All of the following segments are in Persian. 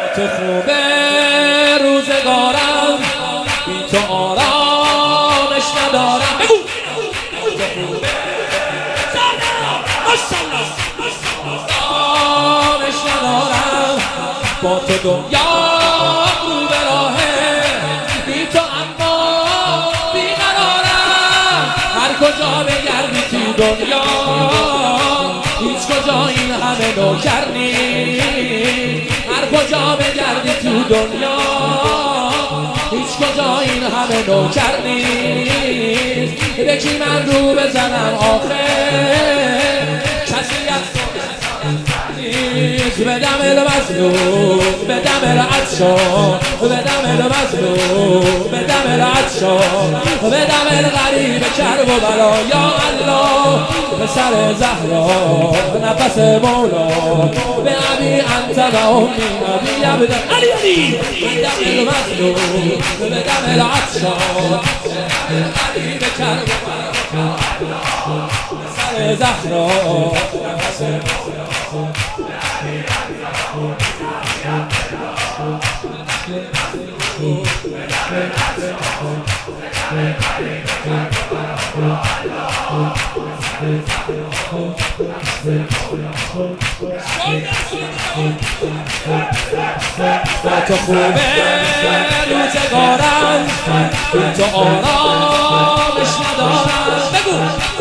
تو خوبه روزگارم، بی تو آرامش ندارم. بگو تو خوبه آرامش ندارم، با تو دنیا رو به راهه، بی تو اما بیقرارم. هر کجا بگردی تو دنیا، هیچ کجا این همه نوکر نیست. هر کجا بگردی تو دنیا، هیچ کجا این همه نوکر نیست. به کی من رو بزنم آخه، کسی از نیست. به دم المظلوم، به دم العطشان، به دم المظلوم، به دم العطشان، به دم الغریب کرب و بلا. یا الله به سر زهرا نفس مولا، به ابی انت و امی ابی عبد علی. به دم المظلوم، به دم العطشان، به الغریب کرب و بلا، به سر زهرا نفس مولا. با تو خوبه روزگارم، بی تو آرامش ندارم. بگو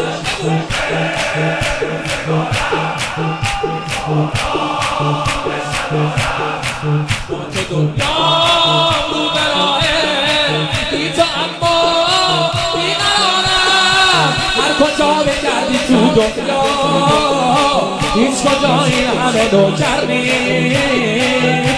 با تو دنیا رو به راهه، بی تو اما بیقرارم. هر کجا بگردی تو دنیا، هیچ کجا این همه نوکر نیست.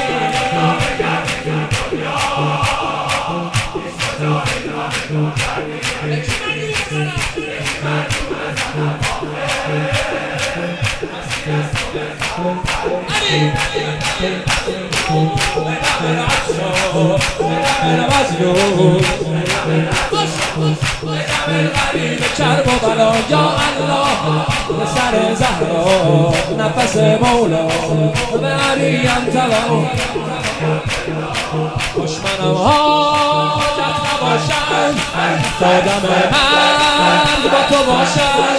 کرب و بلا. یا الله به سر زهرا نفس مولا، به علی انت و دشمنم حاجت نباشد، تا دم من با تو باشد.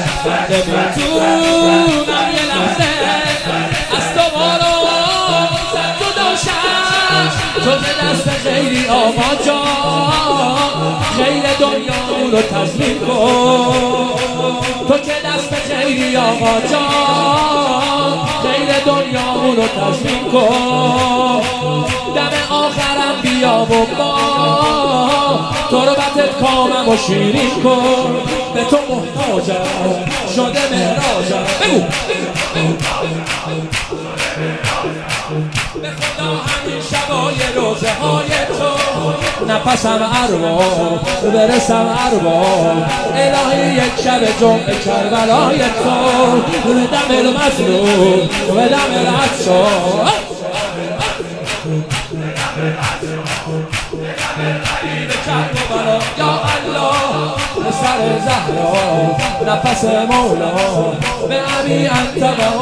نمیتونم یه لحظه از تو بارو سر جدا شد. تو به دست خیلی آقا جان، خیر دنیا رو تسلیم کن. تو که دست خیلی آقا جان، خیر دنیا رو تسلیم کن. دم آخرم بیا و با تربتت کامم و شیرین کن. به تو محتاجم شده مهراجم. بگو به خدا همین شبای روزه های تو، نفسم ارواح برسم ارواح. الهی یک شب جمعه کربلای تو، به دم المظلوم، به دم العطشان. یا الله به سر زهرا نفس مولا، به ابی انت و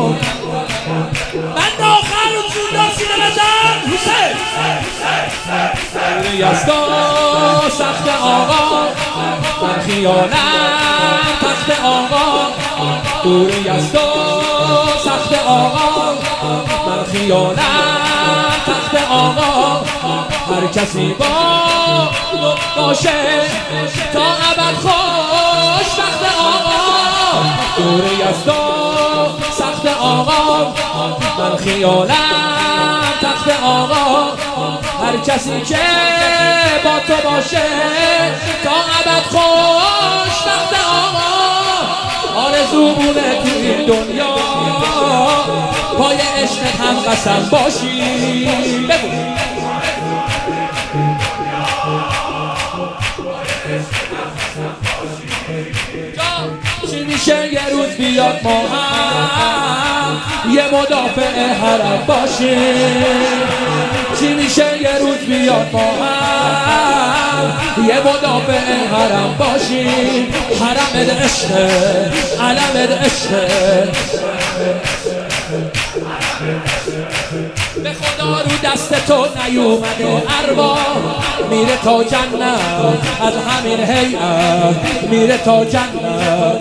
من آخر جودا سینه بزن حسین. دوری از تو سخت آقا، من خیانت تخت آقا. دوری از تو سخت آقا، من خیانت تخت آقا. هر کسی با باشه تا ابد خوشبخت آقا. دوری از تو سخت آقا، من خیانت تخت آقا. هر کسی که با تو باشه تا ابد خوشبخت آقا. آرزو بوده تو این دنیا، پای عشقت هم قسم باشی. بگو چی میشه یه روز بیاد ما هم یه مدافع حرم باشیم. چی میشه یه روز بیاد ما هم یه مدافع حرم باشیم. حرمت عشقه، علمت عشقه. به خدا رو دست تو نیومده ارباب میره تا جنت از همین هیئت میره تا جنت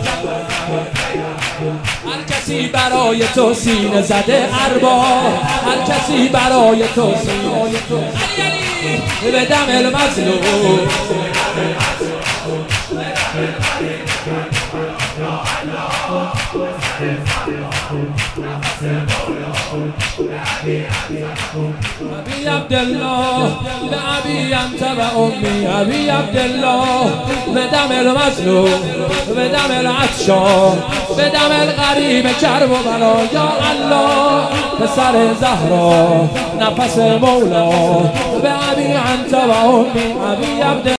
هر کسی برای تو سینه زده ارباب هر کسی برای تو سینه به دم المظلوم ابی عبدالله لابی انت و امی ابی عبدالله به دم المظلوم به دم العطشان به دم الغریب کرب و بلا یا الله پسر زهرا نفس مولا به ابی انت و امی ابی عبدالله